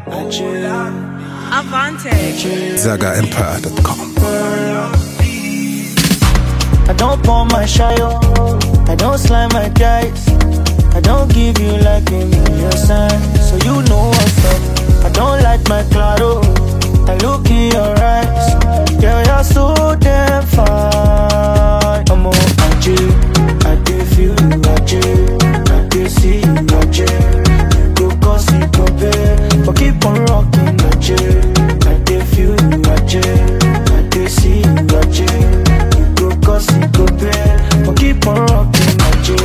Avante. ZagaEmpire.com. I don't pour my shayo, I don't slime my dice, I don't give you like a million signs, so you know what's up. I don't like my claro, I look in your eyes, girl you're so damn fine. I'm on AJ, I dey feel you AJ, I dey see you AJ, you go cause it go bad, but keep on rocking AJ, I dey feel you AJ, I dey see you AJ. Cause it go bad, but keep on rocking, my J.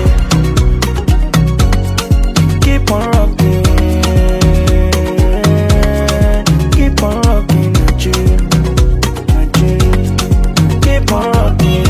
Keep on rocking, keep on rocking, my J. My J. Keep on rocking.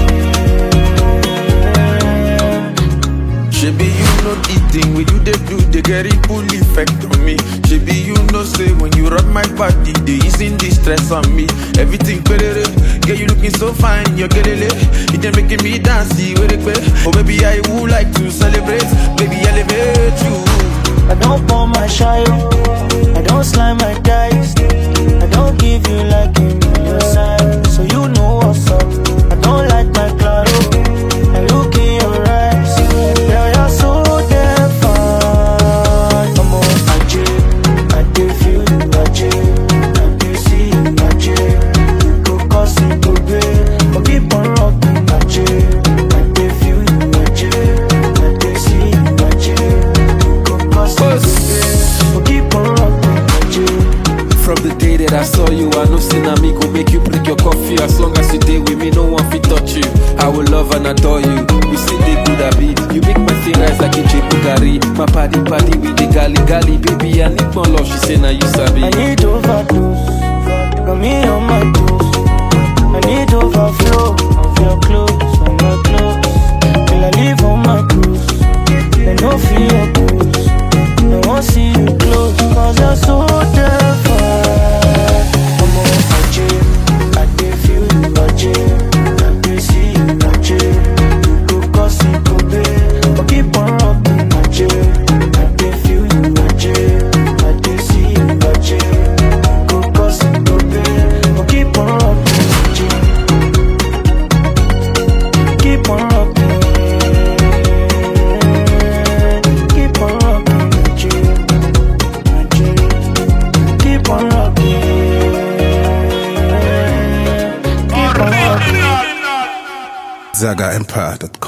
Shebi you know the thing when you dey do, they get it full effect on me. Shebi you know say when you rub my body, they easing the stress on me. Everything better, girl you looking so fine, you're getting it. You just making me dance, see with it. Oh baby, I would like to celebrate, baby elevate you. I don't pour my shayo, I don't slime my dice, I don't give you like a million signs, so you know what's up. I don't like my claro, I look in your eyes, girl you're so damn fine. I'm on AJ, I dey feel you AJ, I dey see you AJ, you go cause it go bad, but keep on rocking AJ, I dey feel you AJ, I dey see you AJ, you go cause it go bad, but keep on rocking AJ. From the day that I saw you, I know sin me go make you break your coffee. As long as you stay with me, no one fit touch you. I will love and adore you. We see the good I be. You make my thing rise like a Bugari. My paddy with the gali. Baby, I need more love. She say now you sabi. I need overdose, got me on my toes. I need overflow of your clothes, on my clothes. Till I leave on my cruise, they no feel your booze. They won't see you close, cause you're so damn fine. I'm on AJ, I dey feel you AJ, I dey see you AJ. You go cause it go bad, but keep on rocking AJ. I dey feel you AJ, I dey see you AJ. You go cause it go bad, but keep on rocking AJ. Keep on rocking, keep on rocking AJ. Keep on rocking, keep on rocking. ZagaEmpire.com.